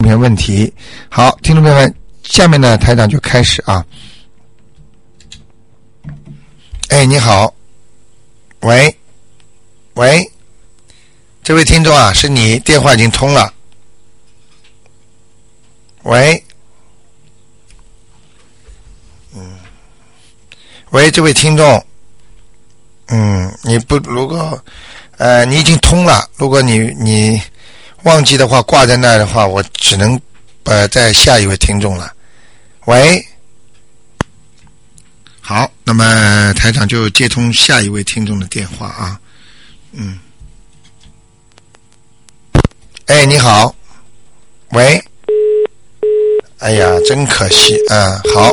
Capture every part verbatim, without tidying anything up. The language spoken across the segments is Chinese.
没有问题。好，听众朋友们，下面呢台长就开始啊。哎，你好，喂，喂，这位听众啊，是你，电话已经通了。喂，嗯，喂，这位听众，嗯，你不，如果呃你已经通了，如果你你忘记的话，挂在那儿的话，我只能呃再下一位听众了。喂，好，那么台长就接通下一位听众的电话啊，嗯，哎，你好，喂。哎呀，真可惜啊！好，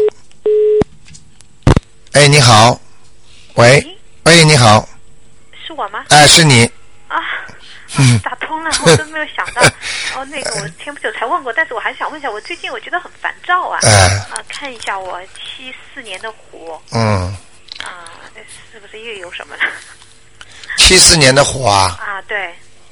哎，你好，喂，喂，你好， 是我吗？ 哎，是你啊，嗯，打通了，我都没有想到。哦，那个我前不久才问过，但是我还想问一下，我最近我觉得很烦躁啊。 哎， 啊，看一下我七四年的虎。 嗯。 啊，这是不是又有什么了？ 七四年的虎啊。 啊，对。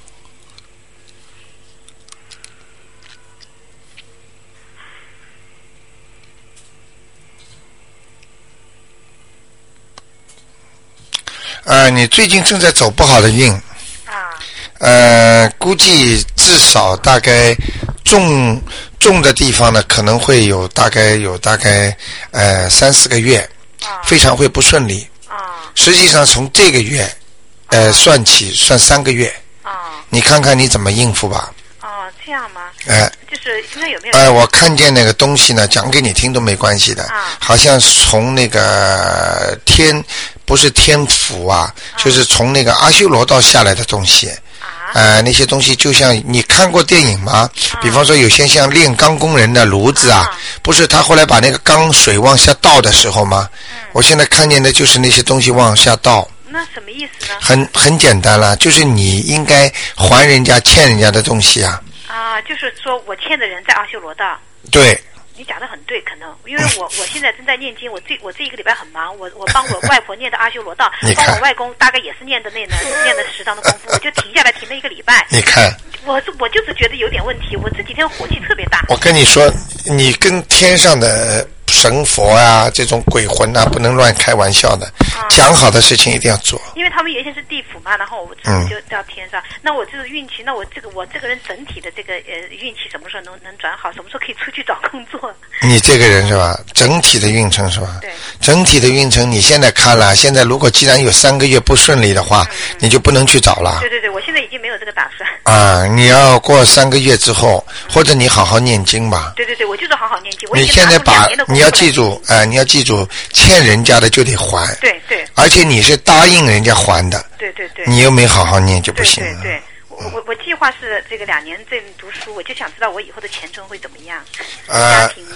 呃，你最近正在走不好的运。 啊。 呃，估计至少大概重重的地方呢，可能会有大概有大概呃三四个月， 啊， 非常会不顺利。 啊。实际上从这个月呃、啊、算起，算三个月。 啊。你看看你怎么应付吧。 哦，这样吗？ 哎、呃， 就是现在有没有？ 哎、呃，我看见那个东西呢，讲给你听都没关系的。 啊。 好像从那个天。不是天府啊，就是从那个阿修罗道下来的东西，啊、呃，那些东西就像你看过电影吗？啊、比方说有些像炼钢工人的炉子啊，啊不是他后来把那个钢水往下倒的时候吗？嗯、我现在看见的就是那些东西往下倒。 那什么意思呢？ 很很简单了，就是你应该还人家欠人家的东西啊。 啊，就是说我欠的人在阿修罗道。 对。 你讲得很对，可能因为我我现在正在念经，我这我这一个礼拜很忙，我我帮我外婆念的阿修罗道，帮我外公大概也是念的那呢，念的十章的功夫，我就停下来停了一个礼拜。 你看， 我我就是觉得有点问题，我这几天火气特别大。 我跟你说，你跟天上的神佛啊，这种鬼魂啊，不能乱开玩笑的。啊、讲好的事情一定要做。 因为他们原先是地府嘛，然后我我就到天上。嗯、那我这个运气，那我这个我这个人整体的这个呃运气什么时候能能转好？什么时候可以出去找工作？ 你这个人是吧？整体的运程是吧？ 对。 整体的运程，你现在看了，现在如果既然有三个月不顺利的话，嗯、你就不能去找了。 对对对，我现在已经没有这个打算。 啊，你要过三个月之后，嗯、或者你好好念经吧。 对对对，我就是好好念经。我你现在把你要记住，哎、呃，你要记住，欠人家的就得还。 对对。 而且你是答应人家还的。 对对对。 你又没好好念就不行了。 对对对。我我我计划是这个两年这读书，我就想知道我以后的前程会怎么样。 呃。 家庭。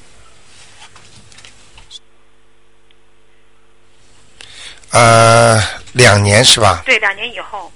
呃，两年是吧？ 对，两年以后。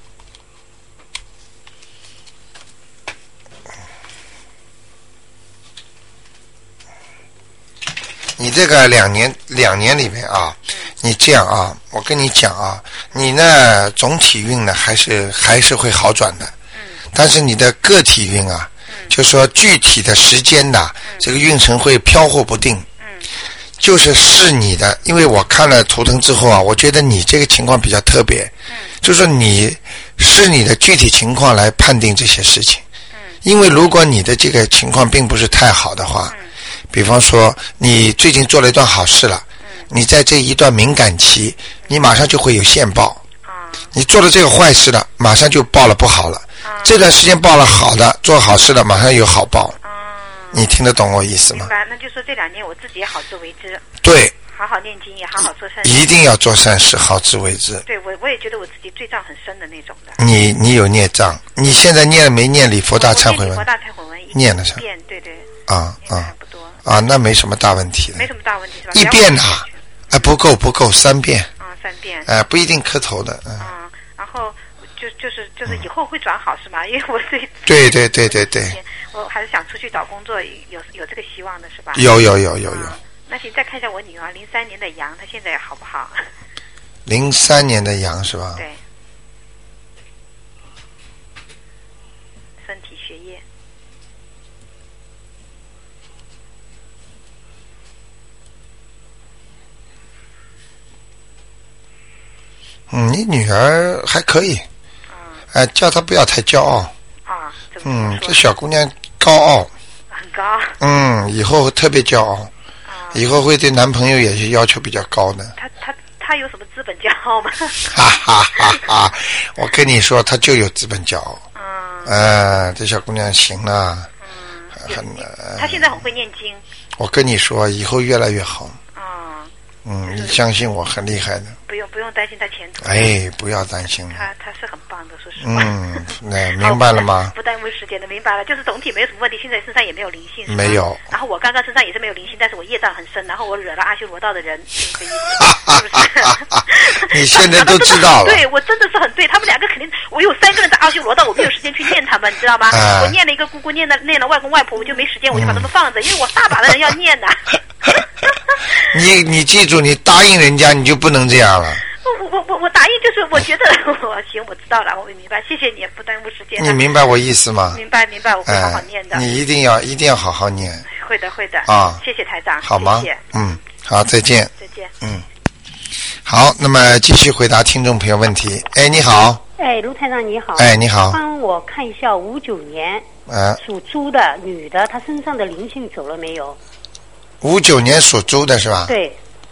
你这个两年两年里面啊，嗯、你这样啊，我跟你讲啊，你呢总体运呢还是还是会好转的，嗯，但是你的个体运啊，嗯，就说具体的时间呐，嗯，这个运程会飘忽不定，嗯，就是是你的，因为我看了图腾之后啊，我觉得你这个情况比较特别，嗯，就是说你是你的具体情况来判定这些事情，嗯，因为如果你的这个情况并不是太好的话，嗯，比方说你最近做了一段好事了，嗯，你在这一段敏感期，你马上就会有现报，啊，你做了这个坏事了，马上就报了不好了，啊，这段时间报了好的，做好事了，马上有好报，啊，你听得懂我意思吗？ 明白，那就说这两年我自己也好自为之。 对。 好好念经，也好好做善事。 一定要做善事，好自为之。 对，我我也觉得我自己罪障很深的那种的。 你你有孽障，你现在念了没念礼佛大忏悔文？ 礼佛大忏悔文念了是吧？ 一遍，对对。 啊啊。 不多。 啊，那没什么大问题的。 没什么大问题是吧？ 一遍呐，哎，不够不够，三遍。 啊，三遍。 哎，不一定磕头的。 嗯。啊，然后就就是就是以后会转好是吗？因为我这对对对对对。 我还是想出去找工作，有有这个希望的是吧？ 有有有有有。 那请再看一下我女儿，零三年的羊，她现在好不好？ 零三年的羊是吧？ 对。身体、学业。 嗯，你女儿还可以。 嗯。 哎、呃，叫她不要太骄傲。 啊，怎么嗯，这小姑娘高傲。 很高。 嗯，以后特别骄傲。啊。以后会对男朋友也是要求比较高的。 她她她有什么资本骄傲吗？ 哈哈哈哈！我跟你说，她就有资本骄傲。嗯。呃，这小姑娘行了。嗯。很。 她现在很会念经。 我跟你说，以后越来越好。 啊。 嗯，你相信我，很厉害的。 不用不用担心他前途。 哎，不要担心了。 他他是很棒的，说实话。 嗯，那明白了吗？ 不耽误时间的，明白了。就是总体没有什么问题，现在身上也没有灵性。 没有。 然后我刚刚身上也是没有灵性，但是我业障很深，然后我惹了阿修罗道的人，是这意思，是不是？ 你现在都知道了。 对，我真的是很对，他们两个肯定，我有三个人在阿修罗道，我没有时间去念他们，你知道吗？ 啊、 我念了一个姑姑，念了念了外公外婆，我就没时间，我就把他们放着，嗯、因为我大把的人要念的。 你你记住，你答应人家，你就不能这样了。 我我我我答应就是我觉得我行，我知道了，我明白，谢谢你，不耽误时间。 你明白我意思吗？ 明白明白，我会好好念的。 呃、你一定要一定要好好念。 会的会的啊， 谢谢台长， 好吗？ 谢谢嗯，好，再见。 再见。 嗯，好，那么继续回答听众朋友问题。哎，你好。 哎，卢台长你好。 哎，你好。 帮我看一下五九年， 嗯、呃， 属猪的女的，她身上的灵性走了没有？ 五九年属猪的是吧？ 对。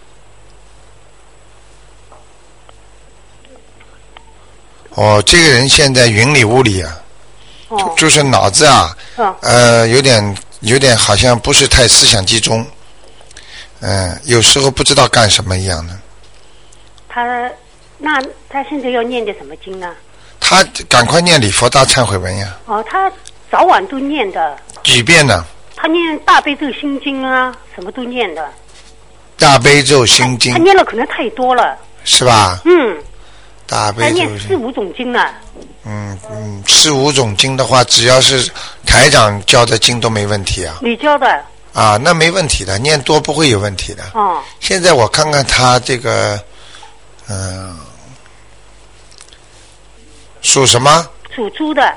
哦，这个人现在云里雾里啊， 哦、 就是脑子啊， 哦、 呃，有点有点好像不是太思想集中，嗯、呃，有时候不知道干什么一样的。 他那他现在要念的什么经呢？ 他赶快念礼佛大忏悔文呀。 哦，他早晚都念的。 几遍呢？ 他念大悲咒心经啊，什么都念的。 大悲咒心经。 他, 他念了可能太多了。 是吧？ 嗯。 大悲咒。 他念四五种经了。 嗯嗯，四五种经的话，只要是台长教的经都没问题啊。 你教的。 啊，那没问题的，念多不会有问题的。 哦。 现在我看看他这个，嗯、呃，属什么？ 属猪的。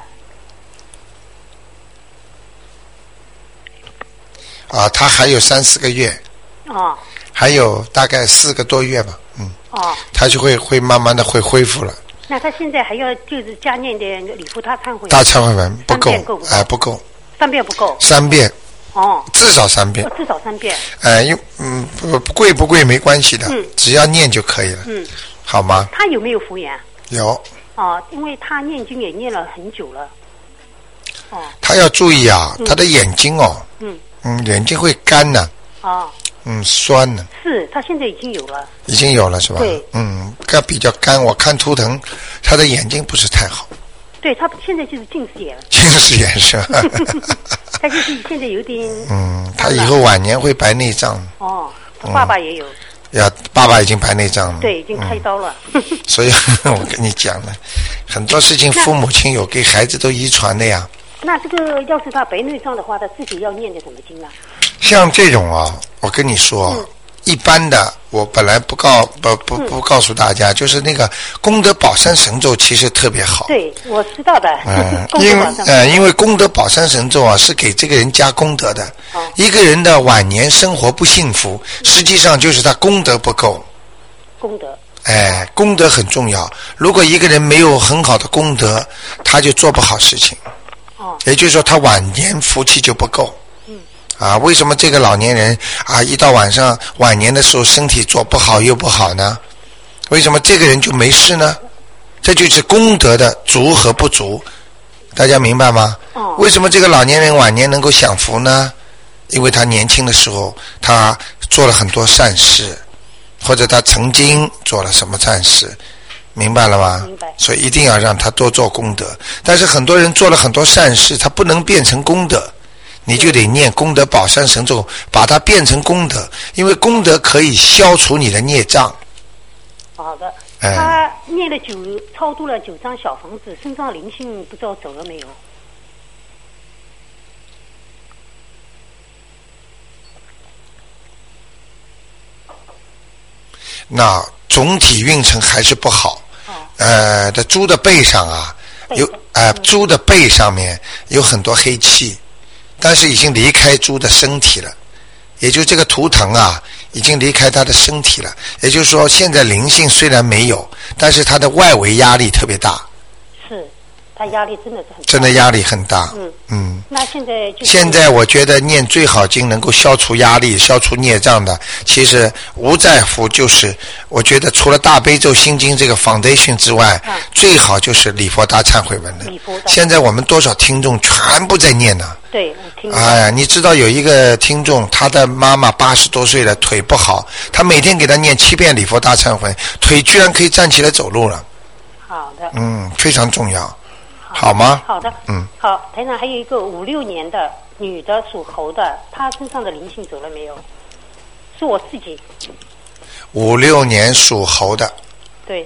啊，他还有三四个月。 哦。 还有大概四个多月吧，嗯。 哦。 他就会会慢慢的会恢复了。 那他现在还要就是加念的礼佛大忏悔。 大忏悔文不够，哎、呃，不够。 三遍不够。 三遍。 哦。 至少三遍。 哦、至少三遍。 哎、呃，因嗯不不贵不贵没关系的， 嗯， 只要念就可以了。 嗯。 好吗？ 他有没有佛缘？ 有。 哦，因为他念经也念了很久了。哦。 他要注意啊， 嗯、 他的眼睛哦。 嗯。 嗯，眼睛会干呢。 哦。 嗯，酸呢。 是他现在已经有了。 已经有了是吧？ 对。 嗯，他比较干，我看图腾，他的眼睛不是太好。 对他现在就是近视眼。 近视眼是吧？ 他就是现在有点。 嗯，他以后晚年会白内障。 哦，他爸爸也有。 嗯、呀，爸爸已经白内障了。 对，已经开刀了。 嗯、所以我跟你讲了，很多事情父母亲有给孩子都遗传的呀。 那这个要是他白内障的话，他自己要念的什么经啊？ 像这种啊，我跟你说，嗯、一般的我本来不告不不不告诉大家，嗯、就是那个功德宝山神咒其实特别好。 对，我知道的。 嗯，因为呃，因为功德宝山神咒啊是给这个人加功德的。 哦、 一个人的晚年生活不幸福，实际上就是他功德不够。 功德。 哎，功德很重要。如果一个人没有很好的功德，他就做不好事情。 哦。 也就是说，他晚年福气就不够。啊，为什么这个老年人啊，一到晚上晚年的时候身体做不好又不好呢？为什么这个人就没事呢？这就是功德的足和不足，大家明白吗？ 哦。 为什么这个老年人晚年能够享福呢？因为他年轻的时候他做了很多善事，或者他曾经做了什么善事，明白了吗？ 明白。 所以一定要让他多做功德。但是很多人做了很多善事，他不能变成功德。你就得念功德宝山神咒，把它变成功德，因为功德可以消除你的孽障。 好的， 哎、 他念了九，超度了九张小房子，身上灵性不知道走了没有？ 那总体运程还是不好。 哦、 呃，的猪的背上啊，有呃，猪的背上面有很多黑气。但是已经离开猪的身体了，也就这个图腾啊， 已经离开他的身体了。也就是说，现在灵性虽然没有，但是他的外围压力特别大。 是，他压力真的是很大。 真的压力很大。 嗯嗯。 那现在就是现在我觉得念最好经能够消除压力、消除孽障的，其实无在乎就是我觉得除了大悲咒心经这个 foundation 之外， 嗯、 最好就是礼佛大忏悔文的。 礼佛大现在我们多少听众全部在念呢？ 对，我听。 哎呀，你知道有一个听众，他的妈妈八十多岁了，腿不好，他每天给他念七遍礼佛大忏悔，腿居然可以站起来走路了。 好的。 嗯，非常重要。好吗？ 好的。 嗯。 好，台长还有一个五六年的女的属猴的，她身上的灵性走了没有？是我自己。 五六年属猴的。 对。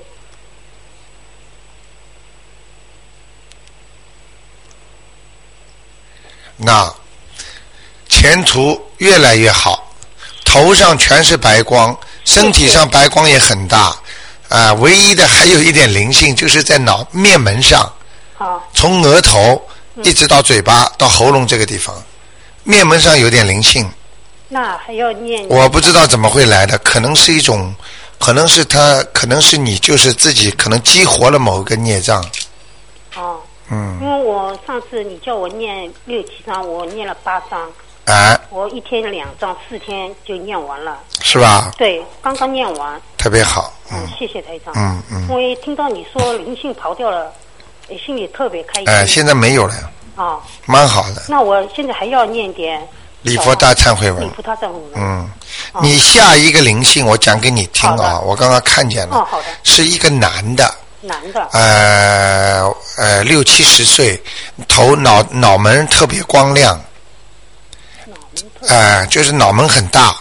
那前途越来越好，头上全是白光，身体上白光也很大啊、呃。唯一的还有一点灵性，就是在脑面门上。从额头一直到嘴巴、嗯、到喉咙这个地方，面门上有点灵性。 那还要念？ 我不知道怎么会来的，可能是一种，可能是他，可能是你就是自己可能激活了某个孽障。 哦。 嗯。 因为我上次你叫我念六七章，我念了八章。 哎。 我一天两章，四天就念完了。 是吧？ 对，刚刚念完。 特别好。 嗯，嗯谢谢台长。 嗯嗯。 因为听到你说灵性逃掉了。也心里特别开心。 哎，现在没有了。 哦， 蛮好的。 那我现在还要念点礼佛大忏悔文。 礼佛大忏悔文。 嗯，哦、你下一个灵性，我讲给你听啊，我刚刚看见了。 哦，好的。是一个男的。 男的。 呃呃，六七十岁，头脑脑门特别光亮。 脑门特别。 呃，就是脑门很大，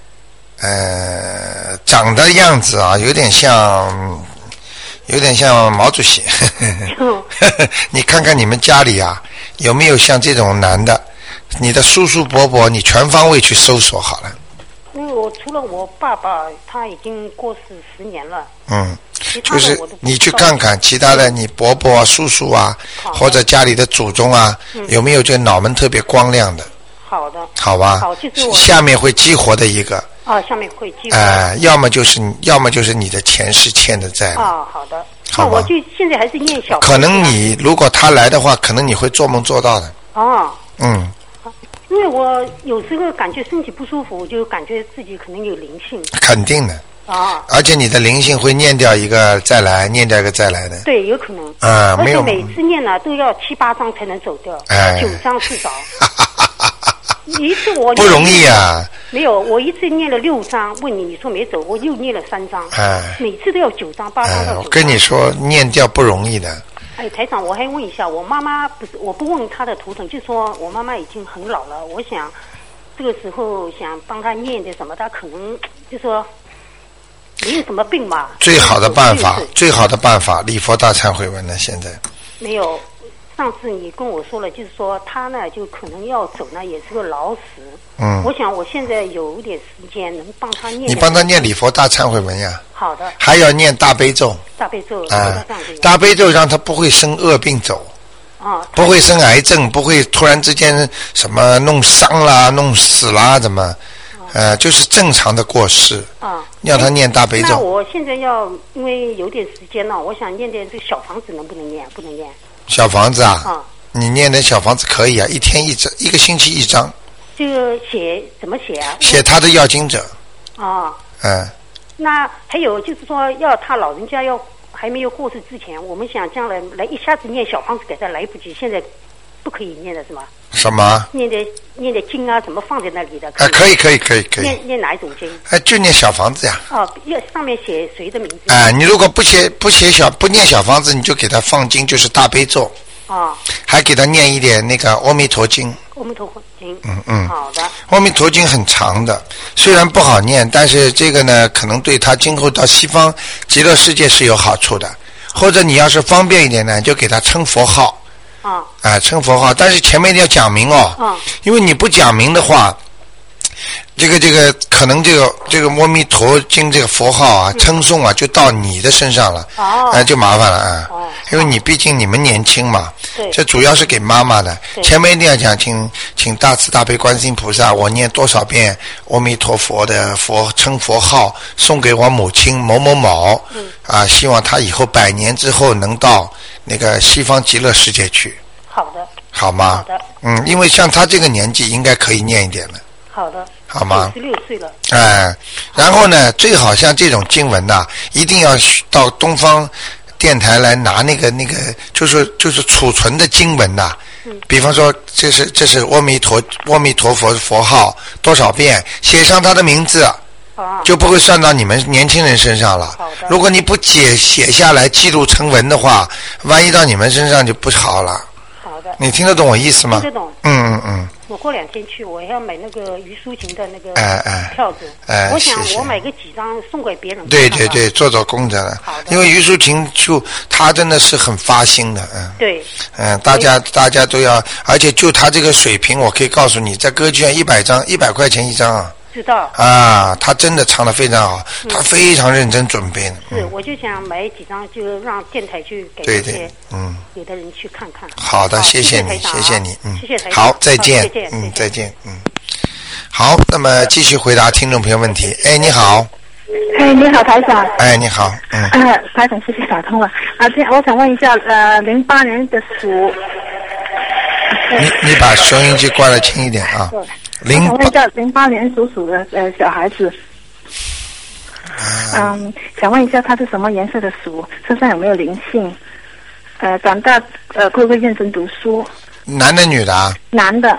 呃，长的样子啊，有点像。有点像毛主席，你看看你们家里啊，有没有像这种男的？你的叔叔伯伯，你全方位去搜索好了。 因为我除了我爸爸，他已经过世十年了。 嗯，就是你去看看其他的，你伯伯啊、叔叔啊，或者家里的祖宗啊，嗯、有没有这脑门特别光亮的？ 好的。 好吧。 好，就是我下面会激活的一个。 啊，下面会激活。 哎、呃，要么就是要么就是你的前世欠的债。 啊，好的。 好吧。 那我就现在还是念小。 可能你如果他来的话，可能你会做梦做到的。 哦。 嗯。 因为我有时候感觉身体不舒服，就感觉自己可能有灵性。 肯定的。 啊。 而且你的灵性会念掉一个再来，念掉一个再来的。 对，有可能。 啊、嗯，没有。 而且每次念呢都要七八张才能走掉， 哎、 九张至少。一次我不容易啊。 没有，我一次念了六张，问你，你说没走，我又念了三张。 哎。 每次都要九张、八张到九张。 我跟你说，念掉不容易的。 哎，台长，我还问一下，我妈妈不是，我不问她的图腾，就说我妈妈已经很老了，我想这个时候想帮她念点什么，她可能就说没有什么病嘛。 最好的办法，最好的办法，礼佛大忏悔文呢，现在。 没有。上次你跟我说了，就是说他呢就可能要走呢，也是个老死。 嗯。 我想我现在有点时间，能帮他念。 你帮他念礼佛大忏悔文呀。 好的。 还要念大悲咒。 大悲咒。 啊。大悲咒让他不会生恶病走。 啊。 不会生癌症，不会突然之间什么弄伤啦、弄死啦，怎么？呃，就是正常的过世。 啊。 让他念大悲咒。 那我现在要，因为有点时间了，我想念点这个小房子，能不能念？不能念。 小房子啊， 啊你念点小房子可以啊，一天一张，一个星期一张。 这个写怎么写啊？ 写他的要经者。 啊。 嗯。 那还有就是说，要他老人家要还没有过世之前，我们想将来来一下子念小房子给他来不及，现在不可以念的是吗？ 什么？ 念的念的经啊，怎么放在那里的？ 啊，可以可以可以可以。 念念哪一种经？ 哎，就念小房子呀。 哦，要上面写谁的名字？ 哎，你如果不写不写小不念小房子，你就给他放经，就是大悲咒。 哦。 还给他念一点那个阿弥陀经。 阿弥陀佛经。 嗯嗯。 好的。 阿弥陀经很长的，虽然不好念，但是这个呢，可能对他今后到西方极乐世界是有好处的。或者你要是方便一点呢，就给他称佛号。 啊。 啊、呃，称佛号，但是前面一定要讲明哦。 嗯。 因为你不讲明的话， 这个这个可能这个这个阿弥陀经这个佛号啊，称颂啊，就到你的身上了， 哦， 哎，就麻烦了啊。 哦， 因为你毕竟你们年轻嘛， 对， 这主要是给妈妈的。前面一定要讲，请请大慈大悲观世音菩萨，我念多少遍阿弥陀佛的佛称佛号，送给我母亲某某某， 嗯， 啊，希望她以后百年之后能到那个西方极乐世界去。 好的。 好吗？ 好的。 嗯，因为像她这个年纪，应该可以念一点了。 好的。 好吗？ 九十六岁了。 哎，然后呢，最好像这种经文呐，一定要到东方电台来拿那个那个，就是就是储存的经文呐。嗯。比方说，这是这是阿弥陀阿弥陀佛佛号多少遍，写上他的名字， 啊， 就不会算到你们年轻人身上了。 好的。 如果你不写写下来记录成文的话，万一到你们身上就不好了。 好的。 你听得懂我意思吗？ 听得懂。 嗯嗯嗯。 我过两天去，我要买那个虞书琴的那个哎哎票子。 哎， 我想谢谢我买个几张送给别人。 对对对，做做功德了。 好的。 因为虞书琴就他真的是很发心的，嗯。 对。 嗯，大家大家都要，而且就他这个水平，我可以告诉你，在歌剧院一百张，一百块钱一张啊。 知道。 啊，他真的唱得非常好，嗯、他非常认真准备的。 是，嗯、我就想买几张，就让电台去给对对嗯有的人去看看。 好的， 好谢谢你， 谢谢你，嗯， 谢谢台长。 好，再见， 再见， 嗯，再见，嗯。好，那么继续回答听众朋友问题。哎，你好。 哎，你好，台长。 哎，你好，嗯。 呃，台长，谢谢打通了。啊，这我想问一下，呃，零八年的鼠。 你你把收音机关得轻一点啊。 零。我想问一下，零八年属鼠的呃小孩子。嗯，想问一下他是什么颜色的鼠，身上有没有灵性？呃，长大呃会不会认真读书？ 男的女的啊？ 男的。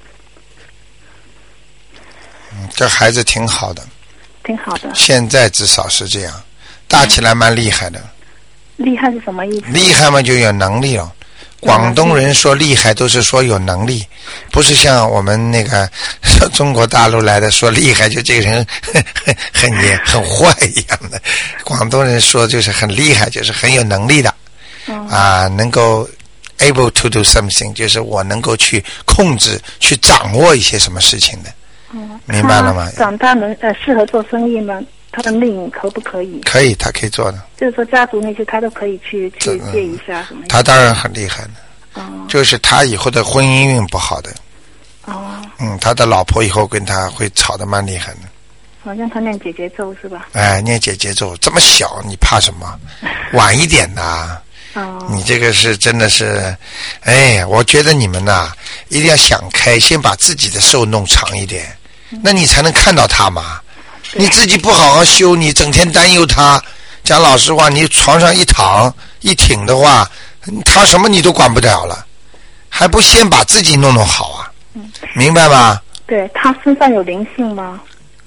嗯，这孩子挺好的。 挺好的。 现在至少是这样，大起来蛮厉害的。 嗯、厉害是什么意思？ 厉害嘛，就有能力了。广东人说厉害都是说有能力，不是像我们那个中国大陆来的说厉害就这个人很很很很坏一样的。广东人说就是很厉害，就是很有能力的， 嗯、 啊，能够 able to do something， 就是我能够去控制、去掌握一些什么事情的。 嗯， 明白了吗？ 长大能呃适合做生意吗？他的命可不可以？ 可以，他可以做的。 就是说家族那些他都可以去去借一下什么？ 他当然很厉害的。 哦。 就是他以后的婚姻运不好的。 哦。 嗯，他的老婆以后跟他会吵得蛮厉害的。 好像他念姐姐咒是吧？ 哎，念姐姐咒，这么小你怕什么？晚一点呐。 哦。 你这个是真的是，哎，我觉得你们呐一定要想开，先把自己的寿弄长一点，嗯、那你才能看到他嘛。你自己不好好修，你整天担忧他。讲老实话，你床上一躺一挺的话，他什么你都管不了了，还不先把自己弄弄好啊？ 嗯、 明白吗？ 对，他身上有灵性吗？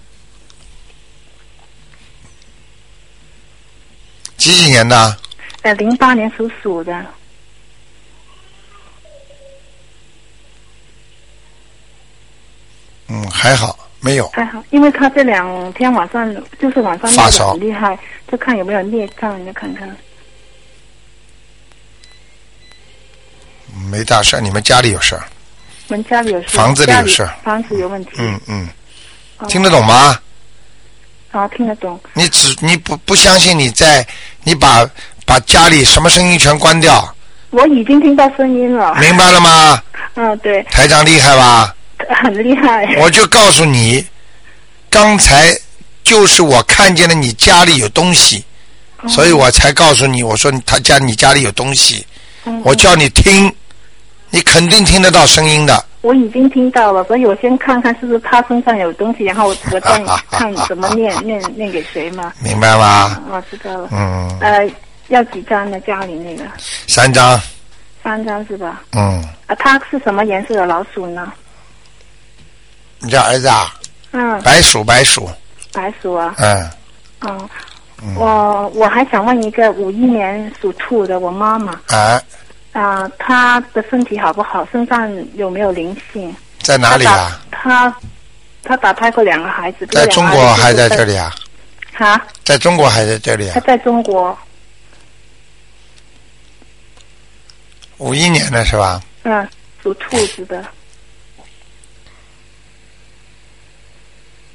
几几年的？ 呃，零八年属鼠的。 嗯，还好。没有， 还好，因为他这两天晚上就是晚上发烧很厉害，就看有没有孽障，你看看。 没大事，你们家里有事儿。 我们家里有事。 房子里有事儿。 房子有问题。 嗯嗯。哦、听得懂吗？ 啊，听得懂。 你只你不不相信，你在你把把家里什么声音全关掉。 我已经听到声音了。 明白了吗？ 嗯，对。 台长厉害吧？ 很厉害。 我就告诉你，刚才就是我看见了你家里有东西，嗯、所以我才告诉你，我说他家你家里有东西，嗯、我叫你听，你肯定听得到声音的。 我已经听到了，所以我先看看是不是他身上有东西，然后我我再看怎么念念念给谁嘛。 明白吗？ 我、嗯、知道了。 嗯。 呃，要几张呢？家里那个。 三张。 三张是吧？ 嗯。 啊，他是什么颜色的老鼠呢？ 你家儿子啊？ 嗯。 白鼠，白鼠。 白鼠啊。 嗯。 嗯。我我还想问一个五一年属兔的我妈妈。 啊。 啊，她的身体好不好？身上有没有灵性？ 在哪里啊？ 她她打胎过两个孩子。 在中国还在这里啊？ 啊？ 在中国还在这里啊？ 她在中国。 五一年的是吧？ 嗯，属兔子的。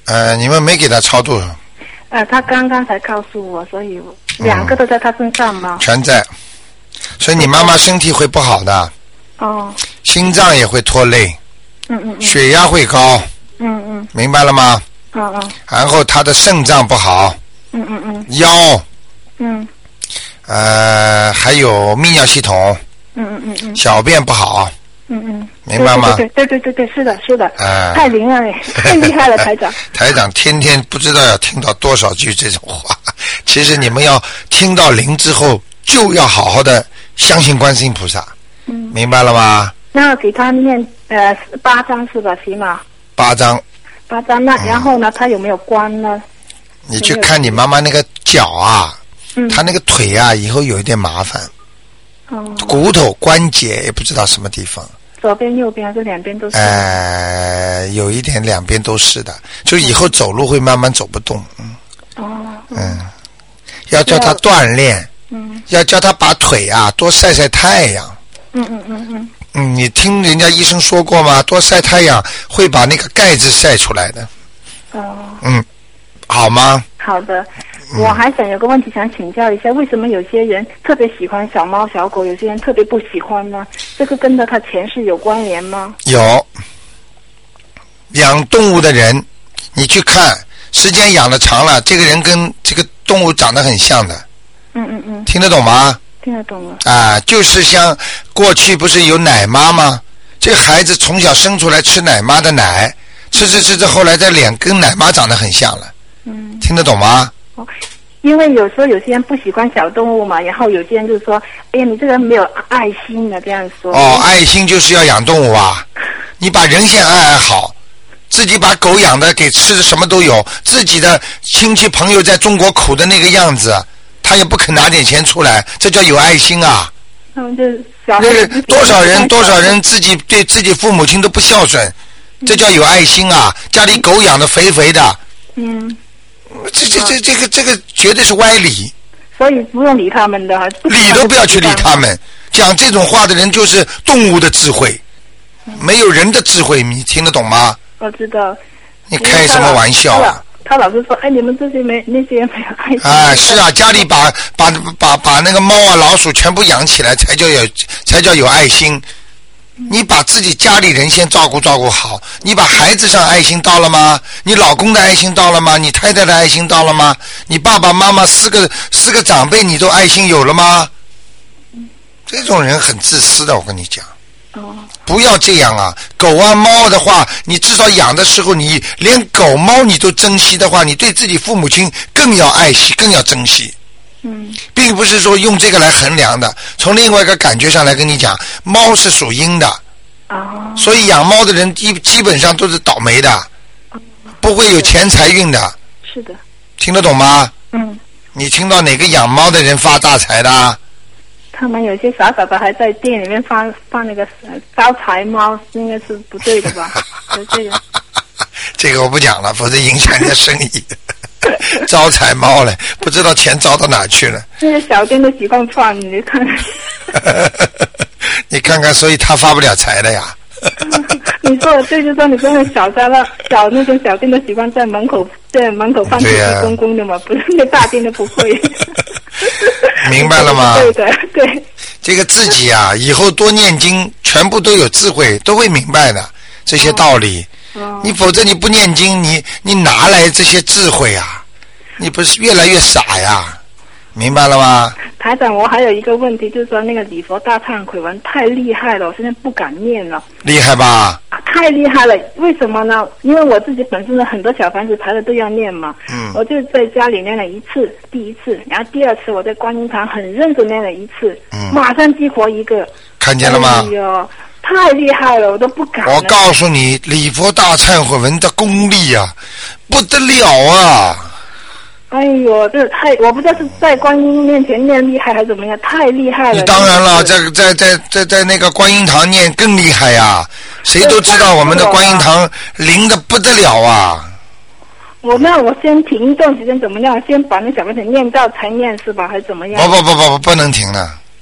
呃，你们没给他超度？ 呃，他刚刚才告诉我，所以两个都在他身上吗？ 全在，所以你妈妈身体会不好的。 哦。 心脏也会拖累。 嗯嗯嗯。 血压会高。 嗯嗯。 明白了吗？ 嗯嗯。 然后他的肾脏不好。 嗯嗯嗯。 腰。 嗯。 呃，还有泌尿系统。 嗯嗯嗯嗯。 小便不好。 嗯嗯。 明白吗？ 对对对对对，是的，是的。 啊、呃。 太灵了，太厉害了，台长。 台长天天不知道要听到多少句这种话。其实你们要听到灵之后，就要好好的相信观世音菩萨。嗯。明白了吗？ 那给他念呃八章是吧？起码。八章。八章，那然后呢？嗯、他有没有关呢？ 你去看你妈妈那个脚啊，嗯，她那个腿啊，以后有一点麻烦。哦。骨头关节也不知道什么地方。 左边、右边还是两边都是？ 呃，有一点两边都是的，就以后走路会慢慢走不动。嗯。哦。嗯。要叫他锻炼。嗯。要叫他把腿啊多晒晒太阳。 嗯嗯嗯嗯。 嗯，你听人家医生说过吗？多晒太阳会把那个钙质晒出来的。哦。嗯，好吗？ 好的。我还想有个问题想请教一下，为什么有些人特别喜欢小猫小狗，有些人特别不喜欢呢？这个跟着他前世有关联吗？ 有。养动物的人，你去看，时间养的长了，这个人跟这个动物长得很像的。 嗯嗯嗯。 听得懂吗？ 听得懂了。 啊，就是像过去不是有奶妈吗？这个孩子从小生出来吃奶妈的奶，吃吃吃吃，后来这脸跟奶妈长得很像了。嗯。听得懂吗？ 哦，因为有时候有些人不喜欢小动物嘛，然后有些人就说：“哎呀，你这个人没有爱心的。”这样说。 哦，爱心就是要养动物啊！你把人先爱爱好，自己把狗养的给吃的什么都有，自己的亲戚朋友在中国苦的那个样子。他也不肯拿点钱出来，这叫有爱心啊！ 嗯，就是小孩子多少人多少人自己对自己父母亲都不孝顺，这叫有爱心啊！家里狗养的肥肥的，嗯，这这这这个这个绝对是歪理。 所以不用理他们的， 理都不要去理他们。讲这种话的人就是动物的智慧，没有人的智慧，你听得懂吗？ 我知道。 你开什么玩笑啊？ 他老是说：“哎，你们这些没那些人没有爱心。” 啊，是啊，家里把把把把那个猫啊、老鼠全部养起来，才叫有才叫有爱心。你把自己家里人先照顾照顾好，你把孩子上爱心到了吗？你老公的爱心到了吗？你太太的爱心到了吗？你爸爸妈妈四个四个长辈，你都爱心有了吗？这种人很自私的，我跟你讲。不要这样啊！狗啊猫的话，你至少养的时候，你连狗猫你都珍惜的话，你对自己父母亲更要爱惜，更要珍惜。嗯，并不是说用这个来衡量的。从另外一个感觉上来跟你讲，猫是属阴的，哦，所以养猫的人基基本上都是倒霉的，不会有钱财运的。 是的。听得懂吗？嗯。你听到哪个养猫的人发大财的？ 他们有些傻傻的还在店里面放放那个招财猫，应该是不对的吧？就这个， 这个我不讲了，否则影响你的生意。招财猫嘞，不知道钱招到哪去了。 那些小店都喜欢放，你看看。 你看看，所以他发不了财的呀。 你说的对，就说你说那小沙拉、小那种小店都喜欢在门口在门口放土地公公的嘛，不是那大店都不会。 明白了吗？ 对的，对。 这个自己啊，以后多念经，全部都有智慧，都会明白的这些道理。哦、你否则你不念经，你你哪来这些智慧啊？你不是越来越傻呀？明白了吗？ 台长，我还有一个问题，就是说那个礼佛大忏悔文太厉害了，我现在不敢念了。 厉害吧？ 太厉害了，为什么呢？因为我自己本身的很多小房子排的都要念嘛，嗯，我就在家里念了一次，第一次，然后第二次我在观音堂很认真念了一次，嗯，马上激活一个， 看见了吗？ 哎呦，太厉害了，我都不敢。 我告诉你，礼佛大忏悔文的功力啊，不得了啊！ 哎呦，这太，我不知道是在观音面前念厉害还是怎么样，太厉害了。 你当然了，在在在在在那个观音堂念更厉害呀，谁都知道我们的观音堂灵的不得了啊。 我那我先停一段时间怎么样？先把那小房子念到才念是吧？还是怎么样？ 不不不不不能停了。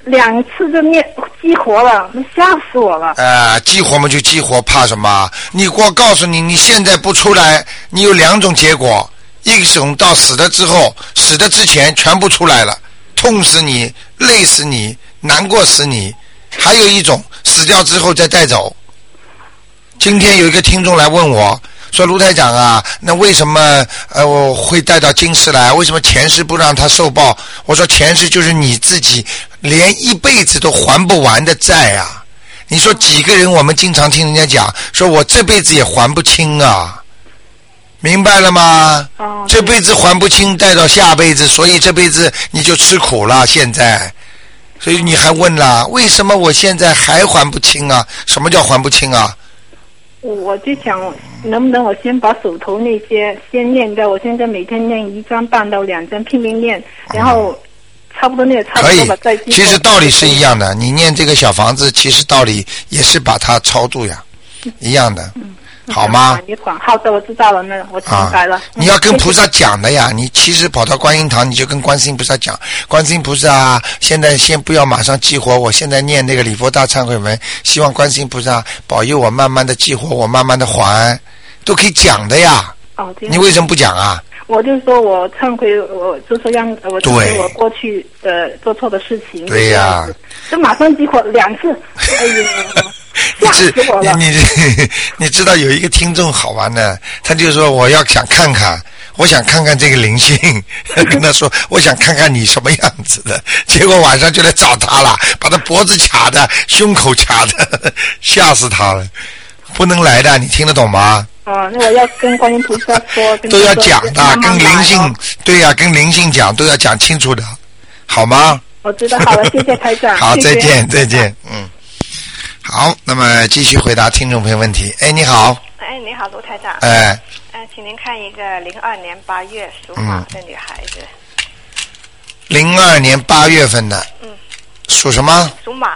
两次就念激活了，吓死我了。 呃，激活嘛就激活，怕什么？你我告诉你，你现在不出来，你有两种结果，一种到死的之后，死的之前全部出来了，痛死你，累死你，难过死你；还有一种，死掉之后再带走。今天有一个听众来问我说，卢台长啊，那为什么呃我会带到今世来？为什么前世不让他受报？我说前世就是你自己连一辈子都还不完的债啊！你说几个人我们经常听人家讲，说我这辈子也还不清啊，明白了吗？ 哦， 这辈子还不清，带到下辈子，所以这辈子你就吃苦了。现在，所以你还问了，为什么我现在还还不清啊？什么叫还不清啊？ 我就想，能不能我先把手头那些先念掉？我现在每天念一张半到两张，拼命念，然后差不多念差不多吧，再可以。其实道理是一样的，你念这个小房子，其实道理也是把它超度呀，一样的。嗯，好吗？ 好的，我知道了，那我明白了。啊、 你要跟菩萨讲的呀，你其实跑到观音堂，你就跟观世音菩萨讲，观世音菩萨啊，现在先不要马上激活，我现在念那个礼佛大忏悔文，希望观世音菩萨保佑我慢慢的激活，我慢慢的还，都可以讲的呀。 哦，这样。 你为什么不讲啊？ 我就说我忏悔，我就是让我忏悔我过去的做错的事情。 对呀、啊。 就马上激活两次，哎呀。 你知你你你知道有一个听众好玩的，他就说我要想看看，我想看看这个灵性，跟他说我想看看你什么样子的，结果晚上就来找他了，把他脖子卡的，胸口卡的，吓死他了，不能来的，你听得懂吗？ 哦，那我要跟观音菩萨说， 都要讲的，慢慢跟灵性，对呀、啊，跟灵性讲都要讲清楚的，好吗？ 我知道，好了，谢谢台长。 好， 谢谢再见，再见，嗯。好，那么继续回答听众朋友问题。哎，你好。 哎，你好，卢台长。 哎。 哎，请您看一个零二年八月属马的女孩子。 零二年八月份的。 嗯。 属什么？ 属马。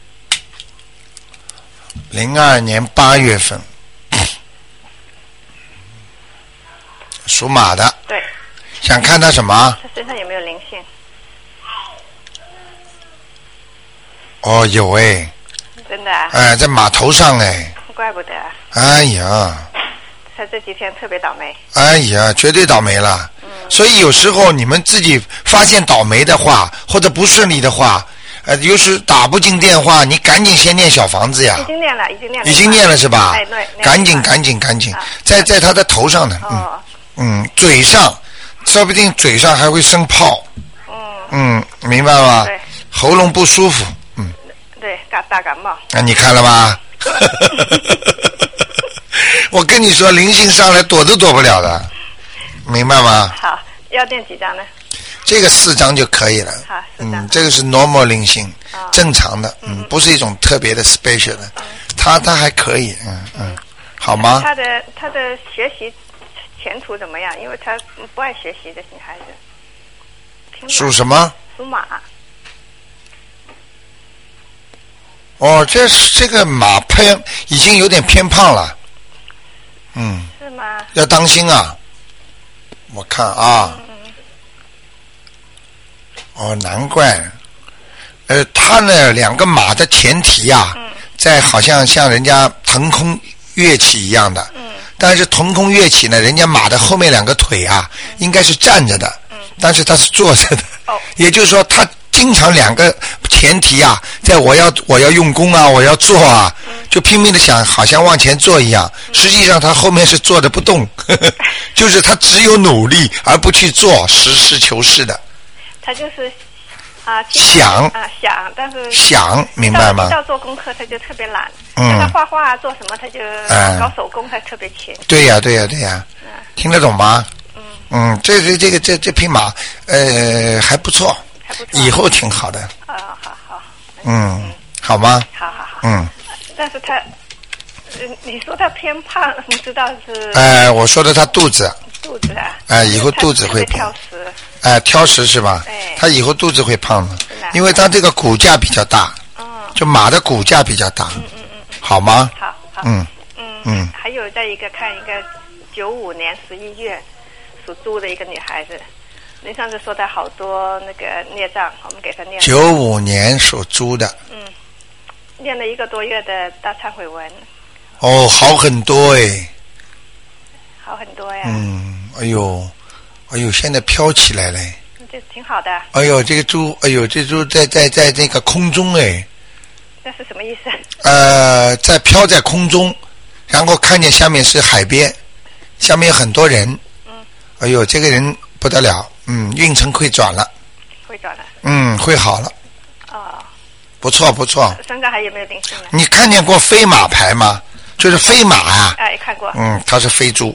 零二年八月份。属马的。 对。 想看他什么？ 他身上有没有灵性？ 哦，有哎。 真的啊？ 哎，在码头上哎。 怪不得。 哎呀。 他这几天特别倒霉。 哎呀，绝对倒霉了。嗯。所以有时候你们自己发现倒霉的话，或者不顺利的话，呃，有时打不进电话，你赶紧先念小房子呀。 已经念了，已经念了。 已经念了是吧？ 哎，对。 赶紧，赶紧，赶紧，在在他的头上呢。 哦。 嗯，嘴上，说不定嘴上还会生泡。嗯。嗯，明白吗？ 对。 喉咙不舒服。 对，大大感冒。 啊，你看了吧？我跟你说，灵性上来躲都躲不了的，明白吗？ 好，要念几张呢？ 这个四张就可以了。 好，四张。 嗯，这个是 normal 灵性， 哦、 正常的，嗯，不是一种特别的 special 的，嗯、他他还可以，嗯嗯，好吗？ 他的他的学习前途怎么样？因为他不爱学习的女孩子。 属什么？ 属马。 哦，这这个马偏已经有点偏胖了，嗯， 是吗？ 要当心啊！我看啊， 嗯嗯哦，难怪，呃，他呢两个马的前蹄啊， 嗯、 在好像像人家腾空跃起一样的， 嗯， 但是腾空跃起呢，人家马的后面两个腿啊，嗯、应该是站着的， 嗯， 但是他是坐着的， 哦， 也就是说他。经常两个前提啊，在我要我要用功啊，我要做啊，就拼命的想，好像往前做一样。实际上他后面是坐着不动，呵呵，就是他只有努力而不去做，实事求是的。 他就是啊， 想啊想，但是想明白吗？ 一到做功课他就特别懒， 嗯， 他画画做什么他就搞手工，他特别勤。 对呀对呀对呀，听得懂吗？嗯嗯，这这这个这这匹马呃还不错。以后挺好的。 啊、哦，好好。 嗯，嗯好吗？ 好好好。 嗯。 但是他，呃，你说他偏胖，你知道是？ 哎、呃，我说的他肚子。 肚子啊。 哎、呃，以后肚子会胖。 挑食。 哎、呃，挑食是吧？ 哎。 他以后肚子会胖的，因为他这个骨架比较大。 嗯。 就马的骨架比较大。 嗯嗯嗯。 好吗？ 好好。 嗯。 嗯嗯。 还有再一个看一个九五年十一月属猪的一个女孩子。 您上次说的好多那个孽障，我们给他念。 九五年属猪的。 嗯，念了一个多月的大忏悔文。 哦，好很多哎。 好很多呀。 嗯，哎呦，哎呦，现在飘起来了。 这挺好的。 哎呦，这个猪，哎呦，这猪在在在那个空中哎。 这是什么意思？ 呃，在飘在空中，然后看见下面是海边，下面有很多人。 嗯。 哎呦，这个人不得了，嗯，运程会转了。 会转了。 嗯，会好了。 哦。 不错不错。 身上还有没有灵性呢？ 你看见过飞马牌吗？就是飞马啊。 哎，看过。 嗯，它是飞猪。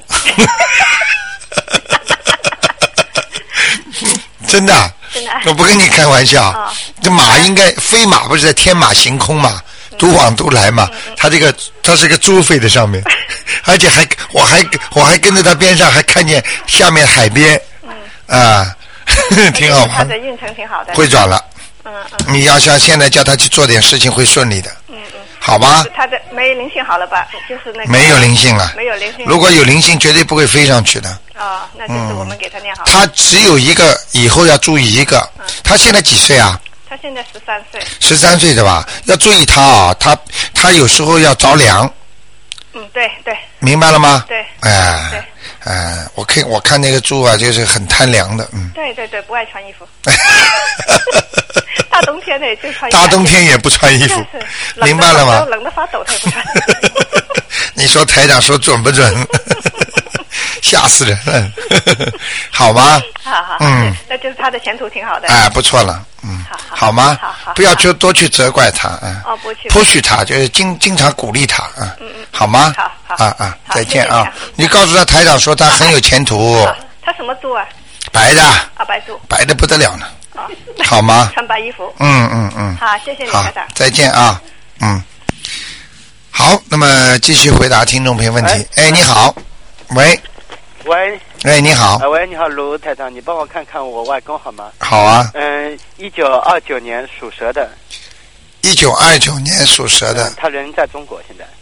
真的， 真的， 我不跟你开玩笑。 哦、 这马应该飞马，不是在天马行空嘛，独往独来嘛。 嗯、 它这个它是个猪飞在上面，而且还我还我还跟着它边上，还看见下面海边， 嗯、 啊，挺好玩。 它的运程挺好的。 会转了。 嗯嗯。 你要像现在叫他去做点事情，会顺利的。 嗯嗯。 好吧。 他的没灵性好了吧？就是那个。 没有灵性了。 没有灵性。 如果有灵性，绝对不会飞上去的。 哦，那就是我们给他念好了。 他只有一个，以后要注意一个。嗯、他现在几岁啊？ 他现在十三岁。 十三岁对吧？要注意他啊，他他有时候要着凉。 嗯，对对。 明白了吗？ 对。 哎。 对。 哎，我看我看那个猪啊，就是很贪凉的，嗯。 对对对，不爱穿衣服。大冬天的就穿。 大冬天也不穿衣服。明白了吗？ 冷得发抖，他也不穿。 你说台长说准不准？吓死人了，好吗？ 好好， 嗯， 那就是他的前途挺好的。 哎，不错了，嗯， 好， 好吗？ 好好， 不要去多去责怪他，嗯， 哦，不去， 不许他，就是经经常鼓励他，嗯嗯嗯， 好吗？ 好好， 啊啊，再见啊！你告诉他台长说他很有前途。 他什么猪啊？ 白的。 啊，白猪。 白的不得了呢。 啊， 好吗？ 穿白衣服。 嗯嗯嗯。 好，谢谢你，台长。 再见啊，嗯。好，那么继续回答听众朋友问题。哎，你好，喂。 喂。 哎，你好。 啊，喂，你好，卢台长，你帮我看看我外公好吗？ 好啊。 嗯，一九二九年属蛇的。 一九二九年属蛇的。 嗯、他人在中国现在。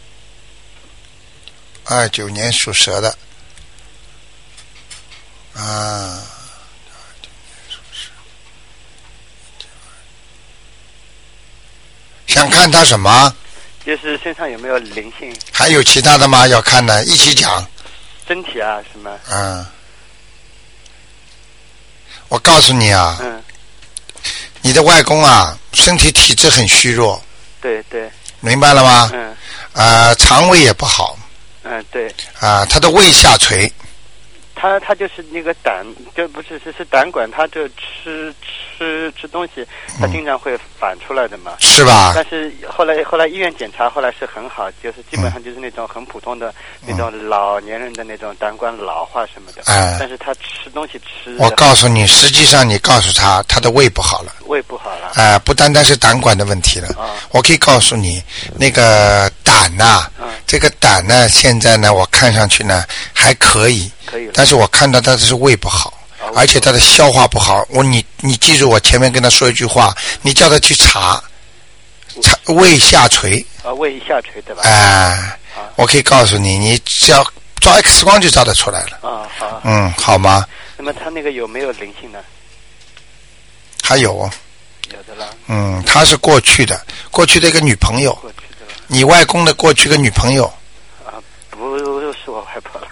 二九年属蛇的。啊。想看他什么？ 就是身上有没有灵性？ 还有其他的吗？要看的，一起讲。 身体啊，什么？ 嗯。我告诉你啊。 嗯。 你的外公啊，身体体质很虚弱。 对对。 明白了吗？ 嗯。 啊、呃，肠胃也不好。 嗯，对。 啊、呃，他的胃下垂。 他他就是那个胆，就不是是是胆管，他就吃吃吃东西，他经常会反出来的嘛。 是吧？ 但是后来后来医院检查，后来是很好，就是基本上就是那种很普通的、嗯、那种老年人的那种胆管老化什么的。 哎。 但是他吃东西吃。 我告诉你，实际上你告诉他，他的胃不好了。 胃不好了。 哎、呃，不单单是胆管的问题了。 啊。 我可以告诉你，那个胆呐、啊， 嗯、 这个胆呢，现在呢，我看上去呢还可以。 可以。 但是我看到他是胃不好， 哦、 而且他的消化不好。我你你记住我前面跟他说一句话，你叫他去查，查胃下垂。 啊，胃下垂对吧？ 哎、呃，我可以告诉你，你只要照 X 光就照得出来了。 啊好。 嗯，好吗？ 那么他那个有没有灵性呢？ 还有。 有的啦。 嗯，他是过去的，过去的一个女朋友。 过去的。 你外公的过去的女朋友。 啊，不是我外婆了。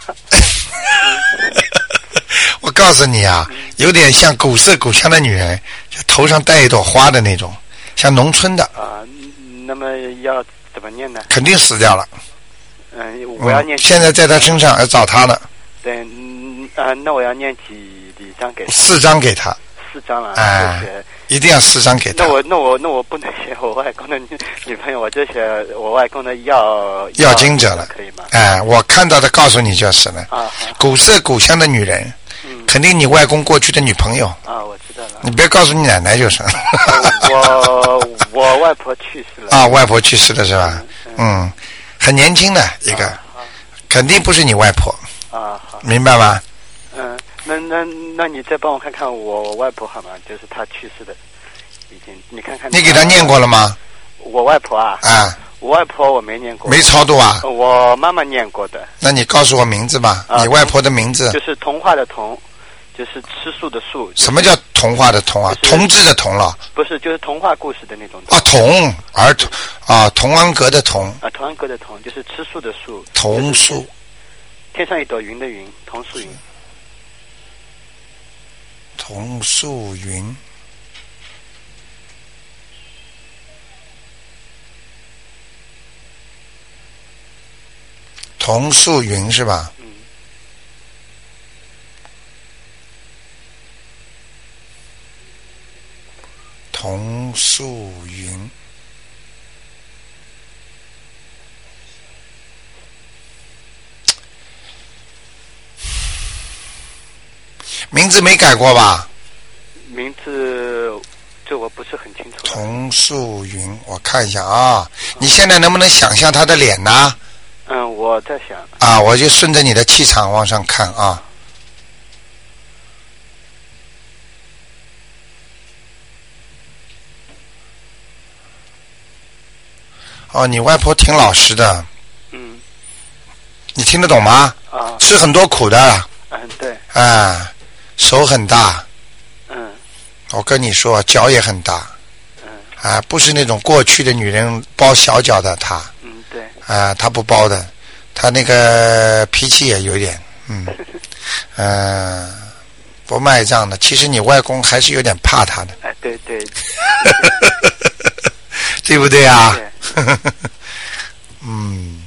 我告诉你啊，有点像古色古香的女人，就头上戴一朵花的那种，像农村的。 啊，那么要怎么念呢？ 肯定死掉了。 嗯，我要念、 嗯。现在在他身上要找他了。 对，嗯啊，那我要念几几张给他？ 四张给他。 四张啊。 哎、呃，一定要四张给他。 那我那我那我不能写我外公的女朋友，我就写我外公的要要经者了， 可以吗？ 哎、呃，我看到的告诉你就是了。 啊。 古色古香的女人。嗯。肯定你外公过去的女朋友。 啊，我知道了。 你别告诉你奶奶就是。 我我外婆去世了。 啊，外婆去世了是吧？嗯。嗯，很年轻的一个，啊啊、肯定不是你外婆。 啊，好。 明白吗？ 嗯，那那那你再帮我看看我外婆好吗？就是她去世的，已经你看看你。 你给她念过了吗？ 我外婆啊。啊。我外婆我没念过。 没超度啊？ 我妈妈念过的。 那你告诉我名字吧，啊、你外婆的名字。 就是童话的童， 就是吃素的素。 什么叫童话的童啊？ 就是、 同志的童了？ 不是，就是童话故事的那种。 啊，童儿童啊，童安格的童。 啊，童安格的童就是吃素的素。 童素。就是、 天上一朵云的云，童素云。 童素云。童素云是吧？ 嗯。 童素云。名字没改过吧？ 名字这我不是很清楚。 童素云，我看一下啊，你现在能不能想象他的脸呢？ 嗯，我在想啊，我就顺着你的气场往上看啊。哦，你外婆挺老实的。 嗯。 你听得懂吗？ 啊。 吃很多苦的。 嗯，对。 啊，手很大。 嗯。 我跟你说，脚也很大。 嗯。 啊，不是那种过去的女人包小脚的，她。 嗯，对。 啊，她不包的。他那个脾气也有点，嗯，嗯、呃，不卖账的。其实你外公还是有点怕他的。 哎，对对。 对不对啊？ 对。 嗯，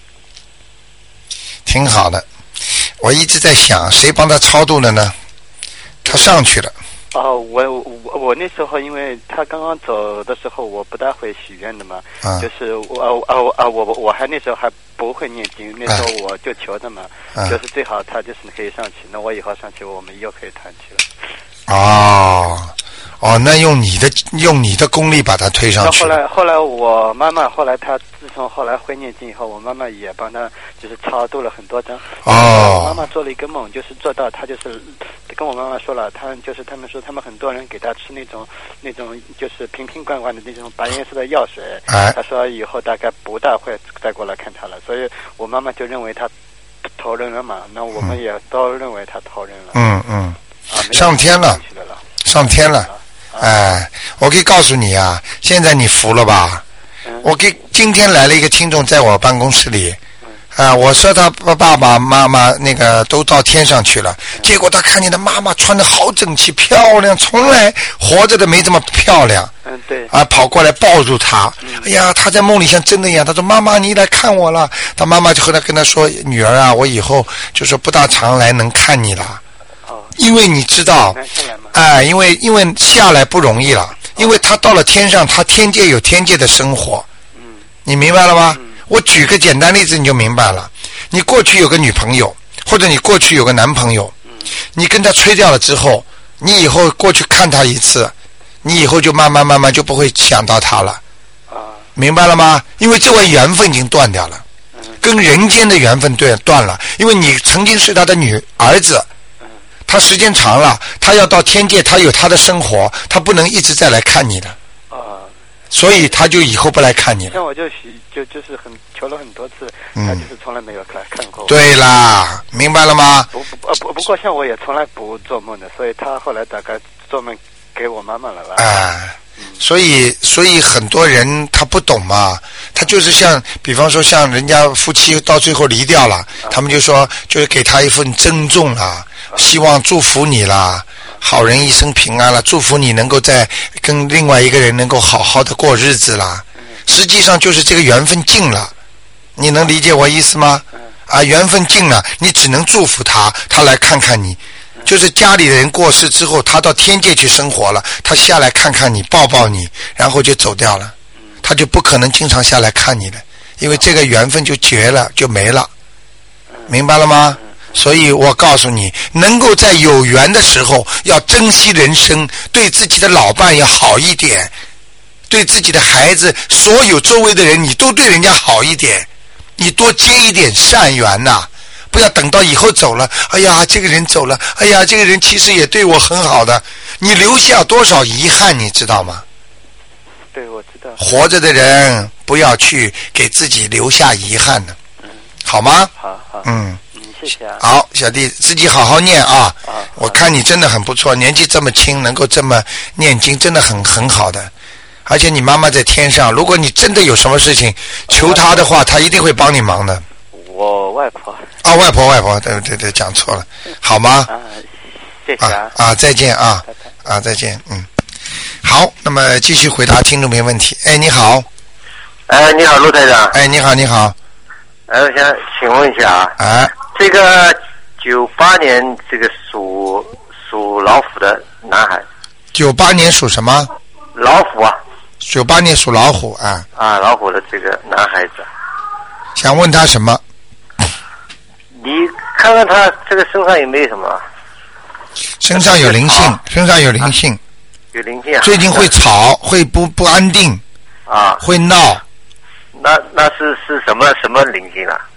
挺好的。我一直在想，谁帮他超度的呢？他上去了。 哦，我我我那时候，因为他刚刚走的时候，我不大会许愿的嘛， 啊、 就是我啊我啊我我还那时候还不会念经，那时候我就求的嘛， 啊、 就是最好他就是可以上去，那我以后上去我们又可以团契了。 哦。哦，那用你的用你的功力把他推上去。 后来后来我妈妈后来她自从后来会念经以后，我妈妈也帮她就是超度了很多张。 哦。 我妈妈做了一个梦，就是做到她就是跟我妈妈说了，她就是他们说他们很多人给她吃那种那种就是瓶瓶罐罐的那种白颜色的药水。 哎。 她说以后大概不大会再过来看她了，所以我妈妈就认为她投人了嘛，那我们也都认为她投人了。 嗯嗯。 啊， 上天了。上天了。哎，我可以告诉你啊，现在你服了吧？ 嗯、 我给今天来了一个听众在我办公室里，啊、呃，我说他爸爸妈妈那个都到天上去了， 嗯、 结果他看见他妈妈穿得好整齐漂亮，从来活着的没这么漂亮。 嗯，对。 啊，跑过来抱住他， 嗯、 哎呀，他在梦里像真的一样。他说：“妈妈，你来看我了。”他妈妈就后来跟他说：“女儿啊，我以后就说不大常来能看你了。”因为你知道，哎、呃，因为因为下来不容易了，因为他到了天上，他天界有天界的生活， 嗯， 你明白了吗？ 嗯、 我举个简单例子你就明白了。你过去有个女朋友，或者你过去有个男朋友， 嗯、 你跟他吹掉了之后，你以后过去看他一次，你以后就慢慢慢慢就不会想到他了， 啊， 明白了吗？因为这位缘分已经断掉了， 嗯、 跟人间的缘分断断了，因为你曾经是他的女儿子。他时间长了，他要到天界，他有他的生活，他不能一直再来看你的。 啊， 所以他就以后不来看你了。 像我就许就就是很求了很多次， 嗯、 他就是从来没有来看过。 对啦，明白了吗？ 不不不不过像我也从来不做梦的，所以他后来大概做梦给我妈妈了吧。 啊。所以，所以很多人他不懂嘛，他就是像，比方说像人家夫妻到最后离掉了，他们就说，就是给他一份珍重啦，希望祝福你啦，好人一生平安啦，祝福你能够在跟另外一个人能够好好的过日子啦。实际上就是这个缘分尽了，你能理解我意思吗？啊，缘分尽了，你只能祝福他，他来看看你。就是家里的人过世之后，他到天界去生活了，他下来看看你，抱抱你，然后就走掉了，他就不可能经常下来看你了，因为这个缘分就绝了，就没了，明白了吗？所以我告诉你，能够在有缘的时候要珍惜人生，对自己的老伴要好一点，对自己的孩子，所有周围的人你都对人家好一点，你多结一点善缘呐、啊，不要等到以后走了，哎呀这个人走了，哎呀这个人其实也对我很好的，你留下多少遗憾你知道吗？ 对，我知道。 活着的人不要去给自己留下遗憾的， 嗯， 好吗？ 好好， 嗯， 嗯，谢谢谢啊。 好，小弟自己好好念啊。 啊。 我看你真的很不错，年纪这么轻，能够这么念经，真的很很好的。而且你妈妈在天上，如果你真的有什么事情求她的话，她一定会帮你忙的。 我外婆。 啊，外婆外婆，对对对，讲错了，好吗？ 啊，谢谢啊。 啊，再见啊。拜拜啊，再见，嗯。好，那么继续回答听众朋友问题。哎，你好。 哎，你好，陆台长。 哎，你好，你好。 哎，我想请问一下啊。 哎。 这个九八年这个属属老虎的男孩。 九八年属什么？ 老虎啊。 九八年属老虎啊。 啊，老虎的这个男孩子。 想问他什么？ 你看看他这个身上有没有什么？ 身上有灵性，身上有灵性。啊有灵性啊！ 最近会吵，会不不安定啊， 会闹。 那那是是什么什么灵性啊？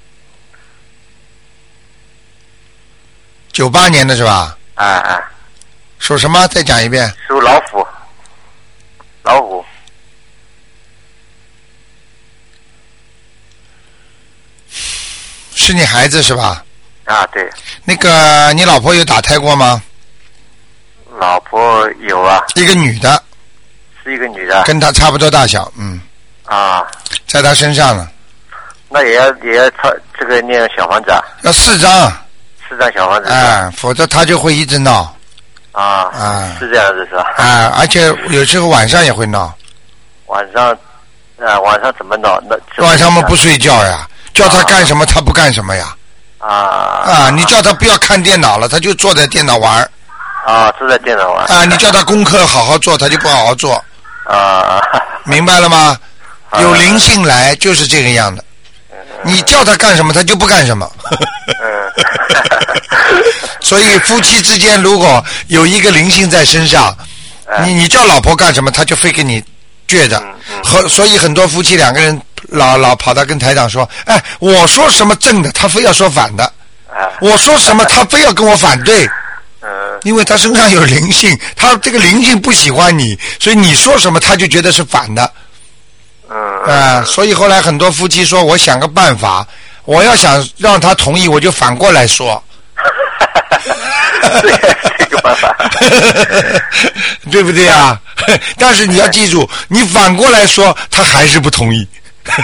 九八年的是吧？ 啊啊。 属什么？再讲一遍。 属老虎。老虎。 是你孩子是吧？ 啊，对。 那个，你老婆有打胎过吗？ 老婆有啊。 一个女的。 是一个女的。 跟她差不多大小，嗯。 啊。 在她身上了。 那也要也要抄这个念小房子啊。 要四张。 四张小房子。 哎，否则她就会一直闹。 啊。 啊。 是这样子是吧？ 啊，而且有时候晚上也会闹。 晚上，啊，晚上怎么闹？那晚上嘛不睡觉呀，叫她干什么她不干什么呀。 啊。 啊，你叫她不要看电脑了，她就坐在电脑玩。 啊，坐在电脑玩。 啊，你叫他功课好好做，他就不好好做。 啊， 明白了吗？ 啊、 有灵性来就是这个样的。嗯、你叫他干什么，他就不干什么。 嗯。 所以夫妻之间如果有一个灵性在身上，嗯、你你叫老婆干什么，他就非跟你倔着。嗯嗯、和所以很多夫妻两个人老老跑到跟台长说，哎，我说什么正的，他非要说反的； 啊、 我说什么，他非要跟我反对。因为他身上有灵性，他这个灵性不喜欢你，所以你说什么他就觉得是反的。 嗯。 啊、呃，所以后来很多夫妻说，我想个办法，我要想让他同意，我就反过来说。 对，这个办法。 对不对啊？但是你要记住，你反过来说，他还是不同意。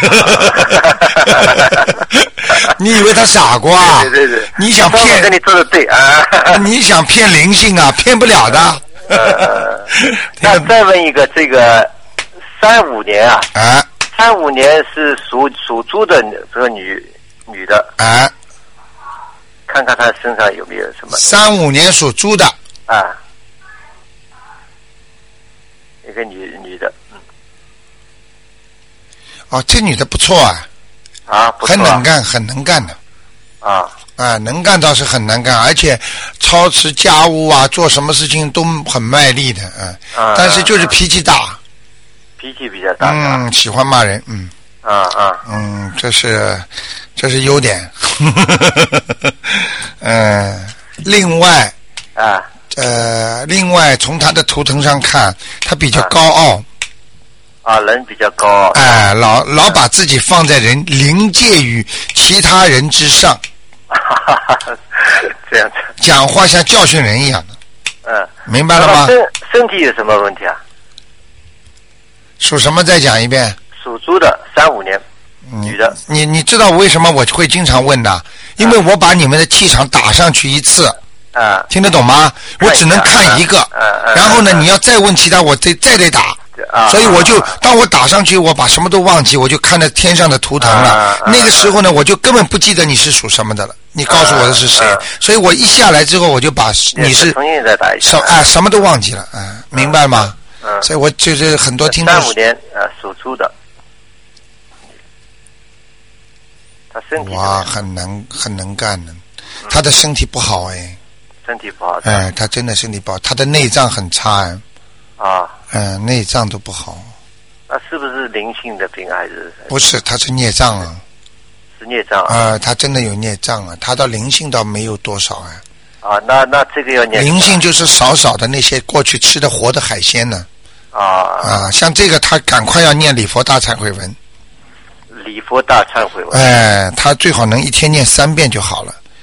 你以为他傻瓜？ 对对对， 你想骗？ 跟你说的对啊。 你想骗灵性啊？骗不了的。 呃、那再问一个，这个三五年啊， 啊， 三五年是属属猪的这个女女的啊， 看看她身上有没有什么？ 三五年属猪的啊，一个女女的。 哦，这女的不错啊， 啊，不错啊， 很能干，很能干的， 啊啊，能干倒是很能干，而且操持家务啊，做什么事情都很卖力的，嗯、啊，但是就是脾气大， 脾气比较大， 嗯，喜欢骂人，嗯， 啊啊， 嗯，这是这是优点，嗯，另外啊， 呃，另外从他的图腾上看，他比较高傲。啊啊，人比较高， 哎，老老把自己放在人临界于其他人之上， 这样子， 讲话像教训人一样的， 嗯， 明白了吗？ 身身体有什么问题啊？ 属什么？再讲一遍。 属猪的，三五年，女的。 你你知道为什么我会经常问的？因为我把你们的气场打上去一次， 啊， 听得懂吗？我只能看一个， 啊、 然后呢，你要再问其他，我再再得打。 啊、 所以我就当我打上去，我把什么都忘记，我就看着天上的图腾了。 啊、 那个时候呢，我就根本不记得你是属什么的了。你告诉我的是谁？ 啊、 所以我一下来之后，我就把你是重新再打一下。 什啊什么都忘记了，啊，明白吗？ 嗯。 所以我就是很多听众。 三五年呃属猪的，他身体哇，很能很能干的，他的身体不好哎。 身体不好。 哎，他真的身体不好，他的内脏很差哎。 啊。 嗯，内脏都不好。 那是不是灵性的病还是？ 不是，他是孽障啊。 是孽障啊。 啊，他真的有孽障啊，他到灵性倒没有多少啊。 啊，那那这个要念。 灵性就是少少的那些过去吃的活的海鲜呢。 啊。 啊，像这个他赶快要念礼佛大忏悔文。 礼佛大忏悔文。 哎，他最好能一天念三遍就好了。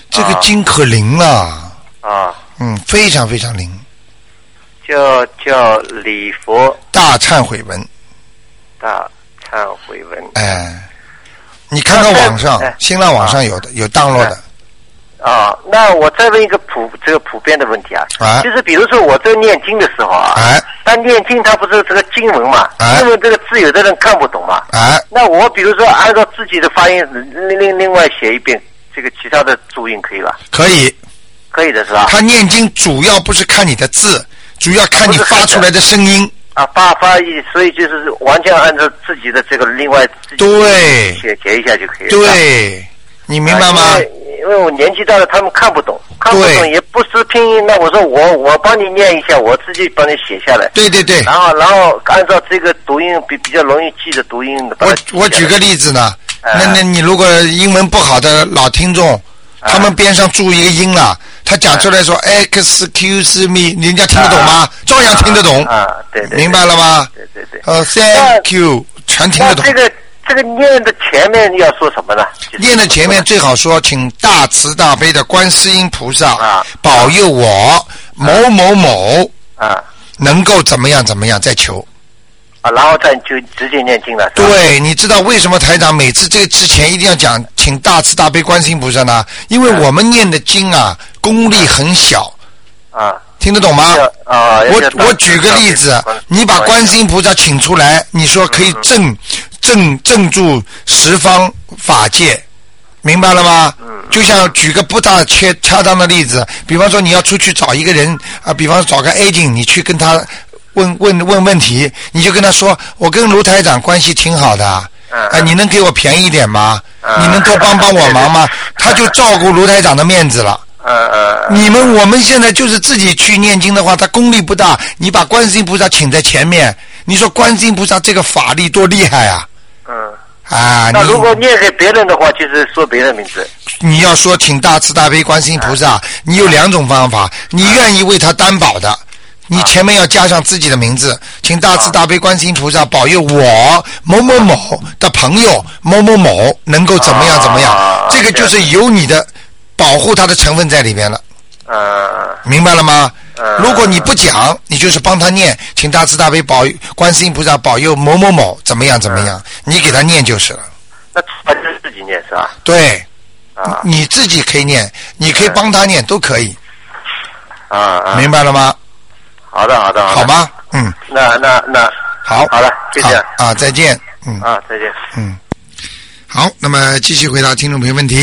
这个经可灵了。 啊。 嗯，非常非常灵。 叫叫礼佛大忏悔文。 大忏悔文。 哎，你看看网上，哎、新浪网上有的，有当落的。 啊，那我再问一个普这个普遍的问题啊， 啊就是比如说我在念经的时候啊， 啊但念经它不是这个经文嘛， 啊、 因为这个字有的人看不懂嘛， 啊， 那我比如说按照自己的发音另另另外写一遍这个其他的注音可以吧？ 可以， 可以的是吧？ 他念经主要不是看你的字，主要看你发出来的声音。 啊，发发音，所以就是完全按照自己的这个另外自己对写写一下就可以了。 对，你明白吗？ 啊、因, 为因为我年纪大了，他们看不懂，看不懂也不识拼音。那我说我我帮你念一下，我自己帮你写下来。 对对对。 然后然后按照这个读音比比较容易记的读音。 我我举个例子呢，呃、那那你如果英文不好的老听众，呃、他们边上注一个音了。他讲出来说、呃、excuse me， 人家听得懂吗？啊、照样听得懂。 啊，对 对, 对。 明白了吗？ 对对对。 呃 ，thank you， 全听得懂。 这个这个念的前面要说什么呢？ 念的前面最好说，请大慈大悲的观世音菩萨、 啊、 保佑我某某某啊能够怎么样怎么样，再求。 啊，然后再就直接念经了。 对，你知道为什么台长每次这个之前一定要讲请大慈大悲观世音菩萨呢？因为我们念的经啊，功力很小。 啊。 听得懂吗？ 啊。 我我举个例子，你把观世音菩萨请出来，你说可以镇镇镇住十方法界，明白了吗？ 嗯。 就像举个不大恰恰当的例子，比方说你要出去找一个人啊，比方说找个 agent， 你去跟他。问问问问题，你就跟他说，我跟卢台长关系挺好的，啊、呃，你能给我便宜一点吗？ 啊、 你能多帮帮我忙吗？他就照顾卢台长的面子了。 啊啊！ 你们我们现在就是自己去念经的话，他功力不大，你把观世音菩萨请在前面，你说观世音菩萨这个法力多厉害啊！ 嗯。 啊， 那如果念给别人的话，就是说别人名字。 你要说请大慈大悲观世音菩萨，你有两种方法，你愿意为他担保的。你前面要加上自己的名字，请大慈大悲观世音菩萨保佑我某某某的朋友某某某能够怎么样怎么样，这个就是有你的保护他的成分在里边了。明白了吗？如果你不讲，你就是帮他念，请大慈大悲保观世音菩萨保佑某某某怎么样怎么样，你给他念就是了。 那反正自己念是吧？ 对，你自己可以念，你可以帮他念，都可以。 啊， 明白了吗？ 好的，好的， 好吧，嗯， 那那那好， 好了，就这样啊，再见，嗯， 啊，再见， 嗯，好，那么继续回答听众朋友问题。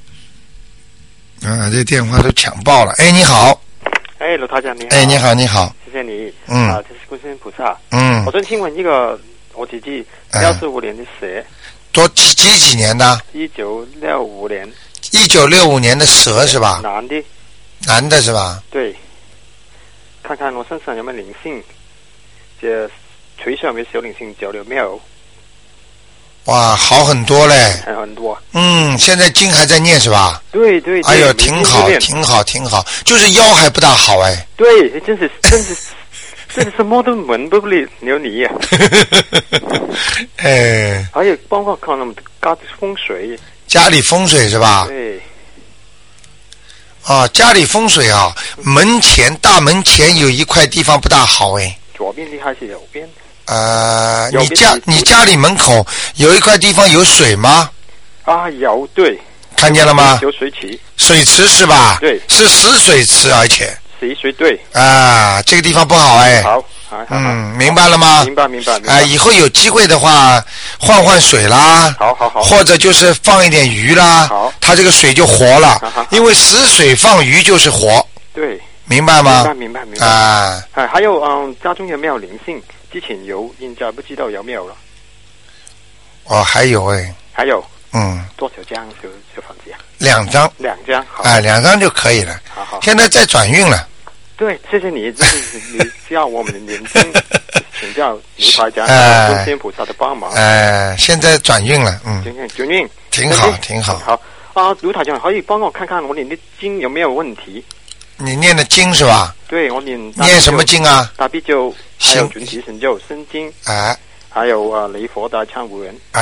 啊，这电话都抢爆了。哎，你好。 哎，卢台长你好。 哎，你好，你好。 谢谢你。 嗯。 啊，这是观世音菩萨。 嗯。 我想请问一个，我姐姐六十五年的蛇。 多几几几年的？ 一九六五年。 一九六五年的蛇是吧？ 男的。 男的是吧？ 对。看看我身上有没有灵性，这腿上有没有小灵性交流没有？ 哇，好很多嘞！ 还很多。 嗯，现在经还在念是吧？ 对对。 哎呦，挺好，挺好，挺好，就是腰还不大好哎。 对，真是真是，真是什么都闻不了你呀。 哎。 还有包括看我们家的风水。 家里风水是吧？ 对。 啊，家里风水啊，门前大门前有一块地方不大好哎。 左边的还是右边？ 呃，你家你家里门口有一块地方有水吗？ 啊，有，对。 看见了吗？ 有水池。 水池是吧？ 对。 是死水池，而且。 死水对。 啊，这个地方不好哎。 好。 嗯，明白了吗？ 明白明白明白。 啊，以后有机会的话，换换水啦。 好好好。 或者就是放一点鱼啦。 好。 它这个水就活了。好好。因为死水放鱼就是活。 对。 明白吗？ 明白明白明白。 啊。 哎，还有嗯，家中有没有灵性？之前有，现在不知道有没有了。 哦，还有哎。 还有。 嗯。 多少张小小房子啊？ 两张。 两张。好。 哎，两张就可以了。 好好。 现在在转运了。 对，谢谢你，就是你需要我们的年轻请教卢台长、观世音菩萨的帮忙。 呃，现在转运了，嗯， 转运转运， 挺好，挺好。 好啊，卢台长可以帮我看看我念的经有没有问题？ 你念的经是吧？ 对，我念。 念什么经啊？ 大悲咒，还有准提神咒、心经， 啊， 还有啊礼佛大忏悔文， 啊，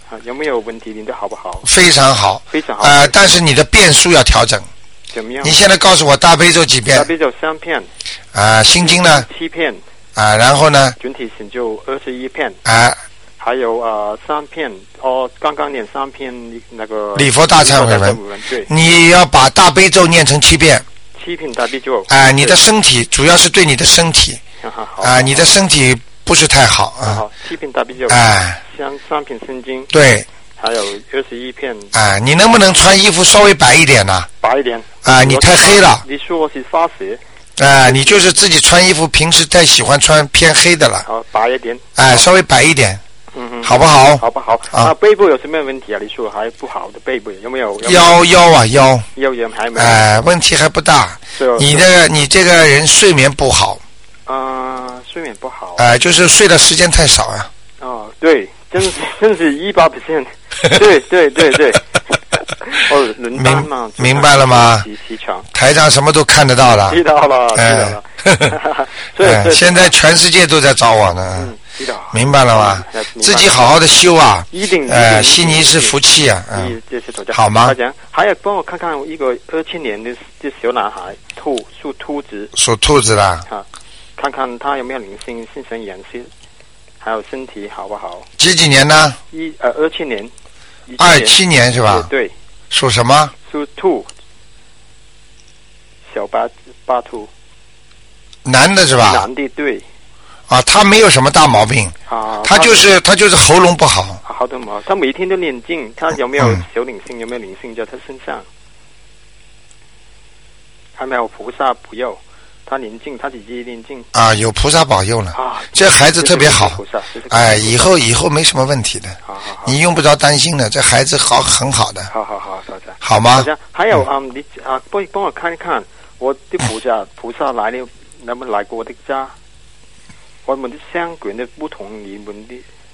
啊，有没有问题？念得好不好？ 非常好， 非常好。 呃，但是你的遍数要调整。 怎么样？ 你现在告诉我大悲咒几遍？ 大悲咒三片。 啊，心经呢？ 七片。 啊，然后呢？ 准提神咒二十一片。 啊。 还有呃三片哦，刚刚念三片那个礼佛大忏悔文。 对。 你要把大悲咒念成七遍。 七片大悲咒。 啊，你的身体主要是对你的身体。啊，你的身体不是太好啊。 好，七片大悲咒。 哎。 像三片圣经。 对。 还有二十一片。 啊，你能不能穿衣服稍微白一点呢？ 白一点。 啊，你太黑了。 你说我是发色。 啊，你就是自己穿衣服，平时太喜欢穿偏黑的了。 好，白一点。 哎，稍微白一点。 嗯嗯。 好不好？ 好不好？啊，背部有什么问题啊？你说还不好的背部有没有？ 腰腰啊腰。 腰也还没。 哎，问题还不大。你的你这个人睡眠不好。 啊，睡眠不好。 哎，就是睡的时间太少呀。 哦，对，真是真是一百 percent。对对对对。哦，轮班嘛。 明白了吗？ 起床。 台长什么都看得到了。 知道了，知道了。 对，现在全世界都在找我呢。 嗯，知道。 明白了吗？自己好好的修啊。 一定。 呃，悉尼是福气啊。 嗯，这是头家。 好吗？ 还要帮我看看一个二七年的这小男孩，兔属兔子。 属兔子的。 啊，看看他有没有灵性、精神延续，还有身体好不好？ 几几年呢？ 一呃二七年。 二七年是吧？ 对。 属什么？ 属兔。小八八兔。 男的是吧？ 男的对。 啊，他没有什么大毛病。 啊。 他就是他就是喉咙不好。 好的嘛，他每天都念经，他有没有小灵性？有没有灵性在他身上？还没有菩萨保佑，他念经，他自己念经。啊， 有菩萨保佑了。 啊， 这孩子特别好。 菩萨。 哎，以后以后没什么问题的。 好好好。 你用不着担心的，这孩子好很好的。 好好好，大家。 好吗？ 还有啊，你啊，帮帮我看一看，我的菩萨菩萨来了，能不能来过我的家？我们的香卷的不同，你们的。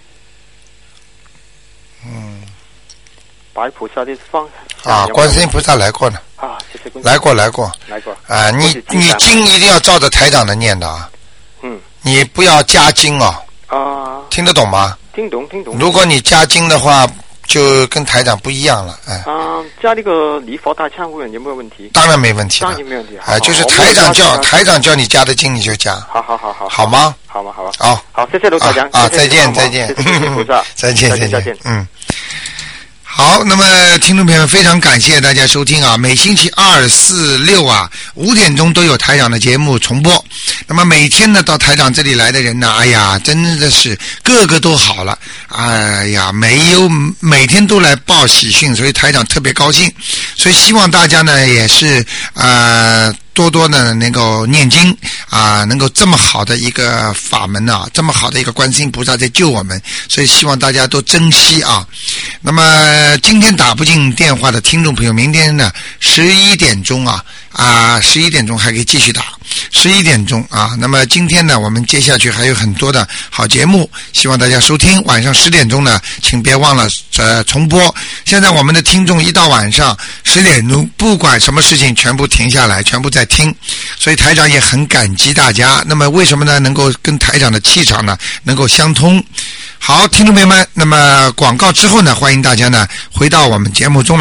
嗯， 白菩萨的方啊，观世音菩萨来过呢。 啊，谢谢观世音。 来过，来过。 来过。 啊，你你经一定要照着台长的念的啊。 嗯。 你不要加经哦。 啊。 听得懂吗？ 听懂，听懂。 如果你加经的话，就跟台长不一样了，哎。 啊，加那个礼佛大忏悔文有没有问题？ 当然没问题了。 当然没问题。 哎，就是台长叫台长叫你加的经你就加。 好好好好。 好吗？ 好吗？好吧。 好。 好，谢谢卢台长。 啊，再见再见。 谢谢菩萨。 再见再见再见。 嗯。好，那么听众朋友们，非常感谢大家收听啊！每星期二、四、六啊，五点钟都有台长的节目重播。那么每天呢，到台长这里来的人呢，哎呀，真的是个个都好了，哎呀，没有每天都来报喜讯，所以台长特别高兴。所以希望大家呢，也是呃。多多的能够念经啊，能够这么好的一个法门啊，这么好的一个观世音菩萨在救我们，所以希望大家都珍惜啊。那么今天打不进电话的听众朋友，明天呢十一点钟啊啊十一点钟还可以继续打，十一点钟啊。那么今天呢，我们接下去还有很多的好节目，希望大家收听。晚上十点钟呢，请别忘了呃重播。现在我们的听众一到晚上十点钟，不管什么事情全部停下来，全部在听，所以台长也很感激大家。那么为什么呢？能够跟台长的气场呢能够相通。好，听众朋友们，那么广告之后呢，欢迎大家呢回到我们节目中来。